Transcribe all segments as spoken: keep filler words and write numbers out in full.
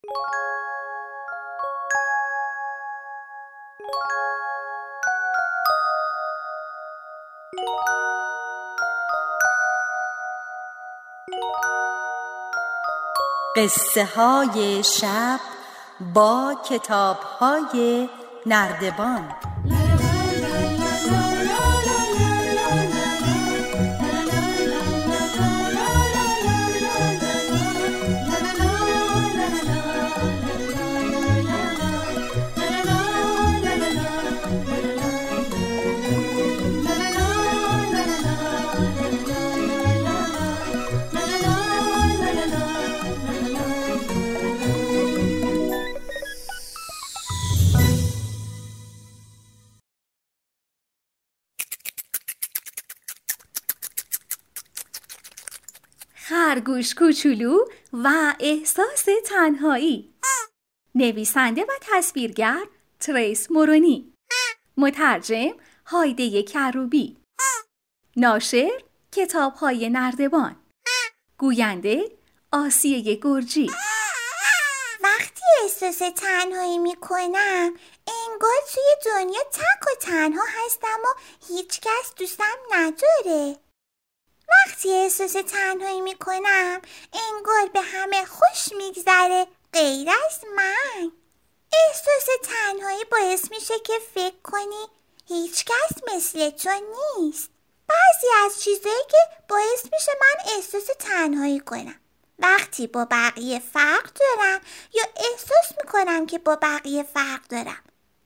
قصه های شب با کتاب های نردبان. خرگوش کوچولو و احساس تنهایی. نویسنده و تصویرگر تریس مورونی. مترجم هایده کروبی. ناشر کتاب‌های نردبان. گوینده آسیه گرجی. وقتی احساس تنهایی میکنم انگار توی دنیا تک و تنها هستم و هیچ کس دوستم نداره. وقتی احساس تنهایی میکنم انگار به همه خوش میگذره غیر از من. احساس تنهایی باعث میشه که فکر کنی هیچ کس مثل تو نیست. بعضی از چیزایی که باعث میشه من احساس تنهایی کنم وقتی با بقیه فرق دارم یا احساس میکنم که با بقیه فرق دارم،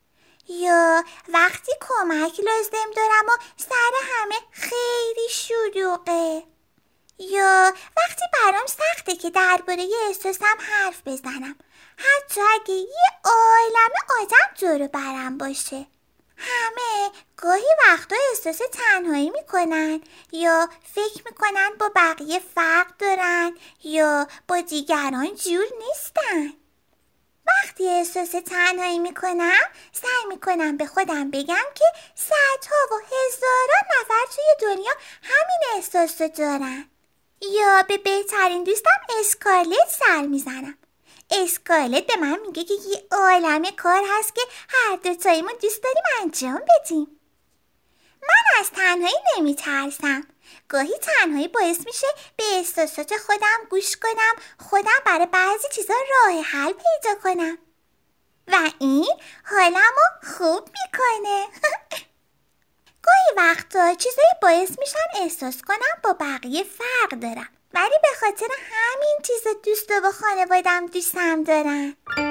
یا وقتی کمک لازم دارم و سر همه خیلی شلوغه، یا وقتی برام سخته که درباره احساسم حرف بزنم حتی اگه یه عالمه آدم دور و برم باشه. همه گاهی وقتا احساس تنهایی میکنن یا فکر میکنن با بقیه فرق دارن یا با دیگران جور نیستن. وقتی احساس تنهایی میکنم سعی میکنم به خودم بگم که صدها و هزاران نفر توی دنیا همین احساس رو دارن. یا به بهترین دوستم اسکارلت سر میزنم. اسکارلت به من میگه که یه عالمه کار هست که هر دوتاییمون دوست داریم انجام بدیم. من از تنهایی نمیترسم. گاهی تنهایی باعث میشه به احساسات خودم گوش کنم، خودم برای بعضی چیزا راه حل پیدا کنم و این حالمو خوب میکنه. گاهی وقتا چیزایی باعث میشن احساس کنم با بقیه فرق دارم، ولی به خاطر همین چیزا دوستا و خانوادم دوستم دارن.